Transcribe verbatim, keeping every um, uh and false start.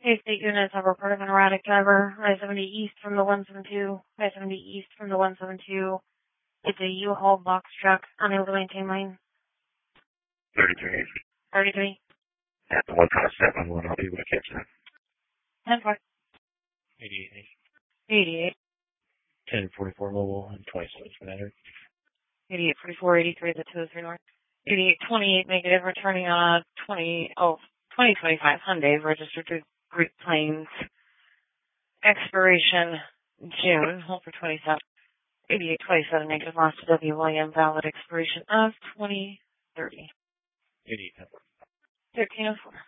K-State units have reported an erratic driver. I seventy east from the one seven two. I seventy east from the one seven two. It's a U-Haul box truck, unable to maintain lane. thirty-three. thirty-three. At the one five seven one, I'll be able to catch that. ten four. eighty-eight. eighty-eight. ten forty-four mobile and twenty-seven for that. eighty-eight forty-four, eighty-three, the two oh three north. eighty-eight twenty-eight negative, returning on a twenty, oh, twenty twenty-five Hyundai, registered to Great Plains. Expiration June, hold for twenty-seven. eighty-eight twenty-seven negative, lost to W. William, valid expiration of twenty thirty. eighty-eight. thirteen oh four.